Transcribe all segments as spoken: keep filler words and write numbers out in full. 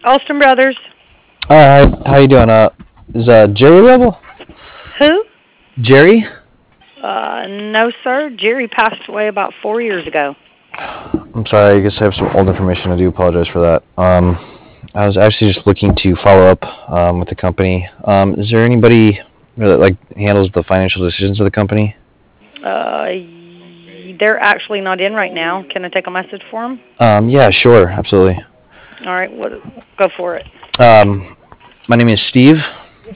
Alston Brothers. Hi, how you doing? Uh, is uh Jerry available? Who? Jerry? Uh, no, sir. Jerry passed away about four years ago. I'm sorry. I guess I have some old information. I do apologize for that. Um, I was actually just looking to follow up um, with the company. Um, is there anybody that like handles the financial decisions of the company? Uh, they're actually not in right now. Can I take a message for them? Um, yeah, sure, absolutely. All right, what, go for it. Um, my name is Steve.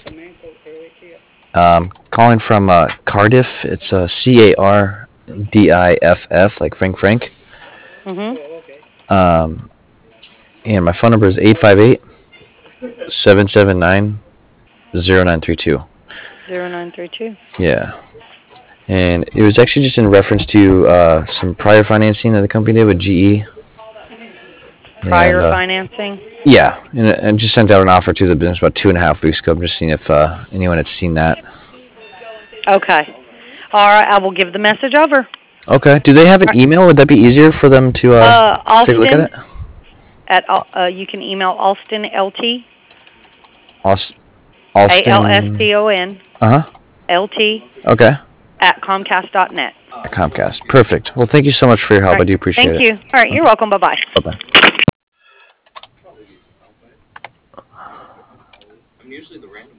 Um, calling from uh, Cardiff. It's uh, C A R D I F F, like Frank Frank. Mm-hmm. Um, and my phone number is eight five eight, seven seven nine, zero nine three two. zero nine three two. Yeah. And it was actually just in reference to uh, some prior financing that the company did with G E. Prior and, uh, financing? Yeah, and, and just sent out an offer to the business about two and a half weeks ago. I'm just seeing if uh, anyone had seen that. Okay. All right, I will give the message over. Okay. Do they have an email? Would that be easier for them to uh, Uh, take a look at Alston, it? at, uh, you can email Alston, L T, Aust- A Alston. L S T O N, Uh huh. L T, Okay. at Comcast dot net. Comcast. Perfect. Well, thank you so much for your help. Right. I do appreciate Thank it. you. All right, you're welcome. Bye-bye. Bye-bye. I'm usually the ranch.